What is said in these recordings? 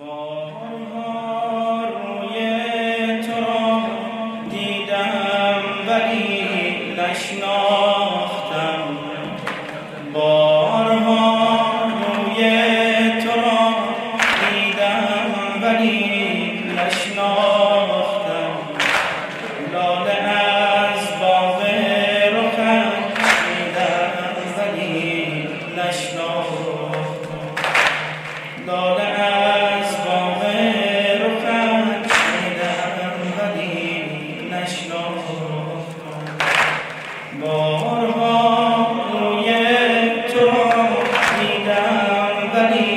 بارها روی تو را دیدم ولی نشناختم. بارها روی تو را دیدم ولی نشناختم. لاله از باغ رخت دیدم ولی نشناختم. لاله از باغ رخت دیدم ولی نشناختم. بارها روی تو را دیدم ولی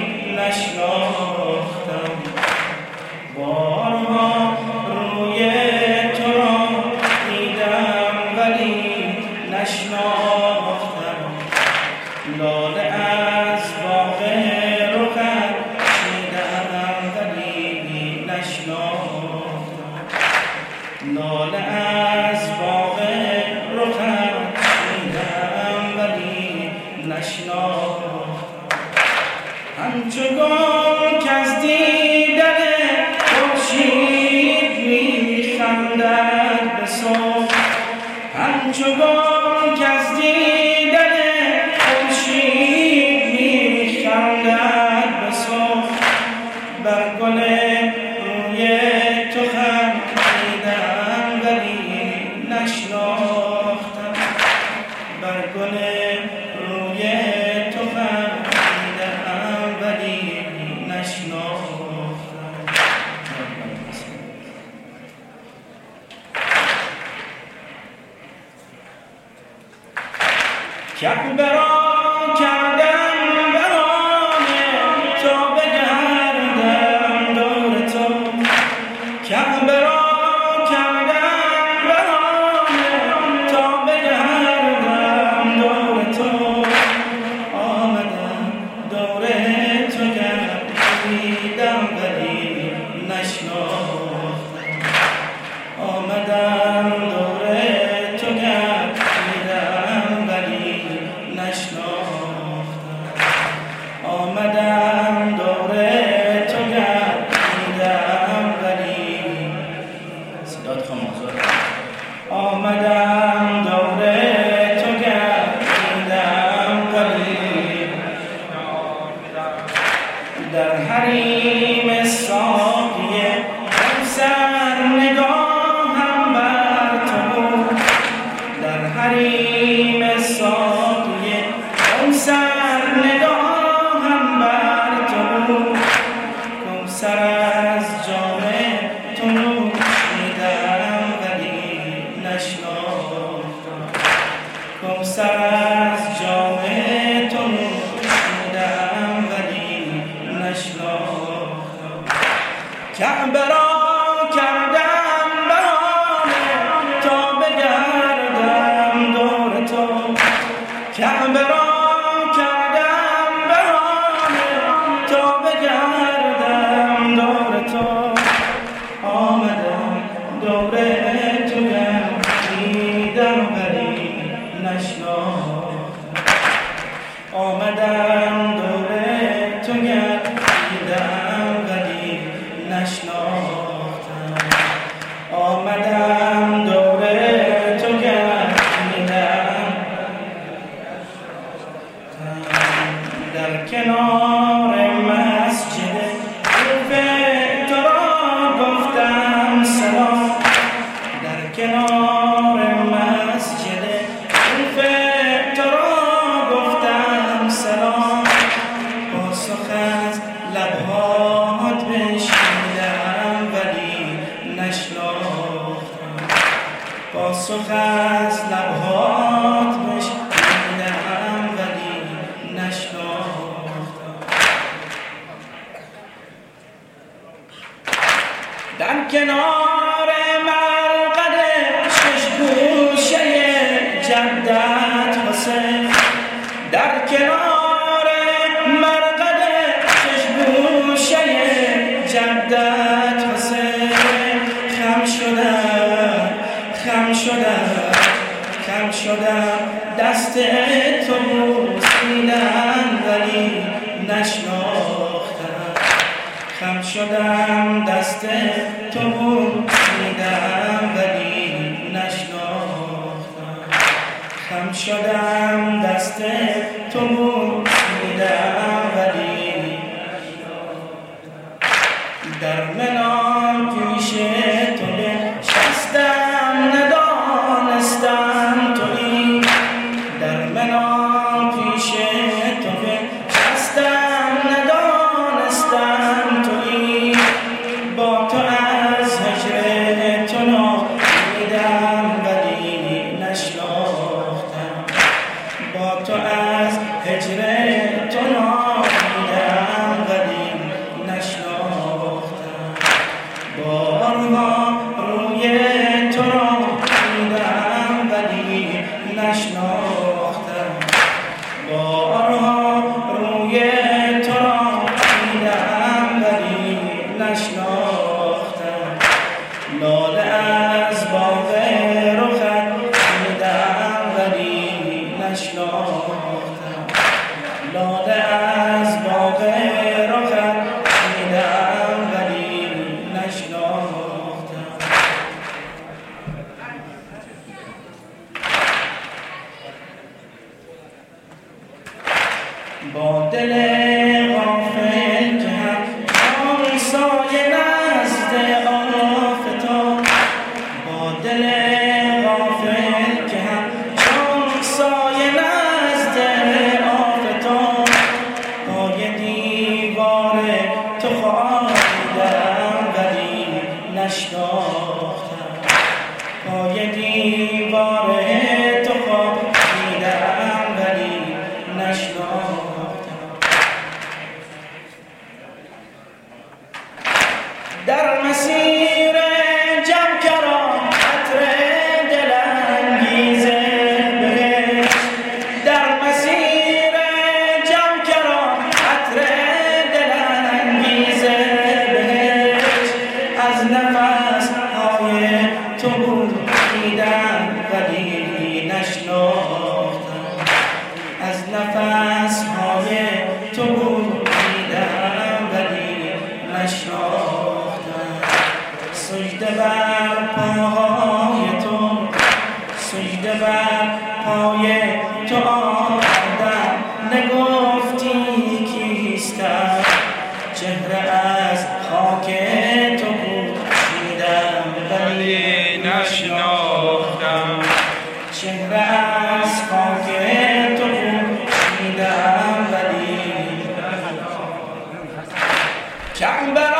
نشناختم. بارها روی تو را دیدم ولی نشناختم. لاله از باغ رخت دیدم ولی نشناختم. لاله از باغ رخت دیدم ولی نشناختم. همچو گل کز دیدن خورشید می‌خندد به صبح. همچو گل کز دیدن خورشید می‌خندد به صبح. بر گل روی تو خندیدم ولی نشناختم. بر گل روی تو خندیدم ولی نشناختم. کعبه را کردم بهانه تا بگردم دور تو. کعبه را کردم بهانه تا بگردم دور تو. آمدم دور تو گردیدم ولی نشناختم. آمدم دور تو گردیدم ولی نشناختم. آمدم دور تو گردیدم ولی صدات خاموشه. آمدم دور تو گردیدم ولی در حریم ساقی کوثر نگاهم بر تو بود. در حریم ساقی کوثر نگاهم بر تو بود. کوثر از جام تو نوشیدم ولی نشناختم. کوثر از جام تو نوشیدم ولی نشناختم. کعبه را کردم بهانه تا بگردم دور تو. کعبه را کردم بهانه تا بگردم دور تو. آمدم دور تو گردیدم ولی نشناختم. آمدم دور تو گردیدم ولی نشناختم. آمدم دور تو گردیدم. در کنار مسجد کوفه تو را گفتم سلام. در کنار مسجد کوفه تو را گفتم سلام. پاسخ از لبهات بشنیدم ولی نشناختم. پاسخ از لبهات بشنیدم ولی نشناختم. در کنار مرقد شش گوشه جدت حسین. در کنار مرقد شش گوشه جدت حسین. خم شدم خم شدم خم شدم دست تو بوسیدم ولی نشناختم. شدم دست تو دیدم ولی نشناختم، خم شدم دست تو دیدم ولی در منال پیش تو نشستم ندانستم تویی، در منال پیش تو نشستم ندانستم تویی، با تو از هجر تو نامیدم ولی نشناختم، با تو از هجر تو نامیدم ولی نشناختم، بارها روی تو را دیدم ولی نشناختم، بارها روی تو را دیدم ولی نشناختم، لاله از باغ رخت دیدم ولی نشناختم، لاله از باغ رخت دیدم ولی نشناختم. با دل غافل که هم سایه نزد آفتاب، با دل غافل که هم سایه نزد آفتاب، پای دیوار تو خواهیدم ولی نشناختم، پای دیوار تو خواهیدم ولی نشناختم. در مسیر جمکران عطر دلانگیز بهشت، در مسیر جمکران عطر دلانگیز بهشت، از نفس های تو بریدم ولی نشناختم، از نفس های تو بریدم ولی نشناختم، سجده بر پاهای تو، سجده بر پای تو آمدم، نگفتی کیستم، چهره از خاک تو پوشیدم ولی نشناختم، چهره از خاک تو پوشیدم ولی نشناختم.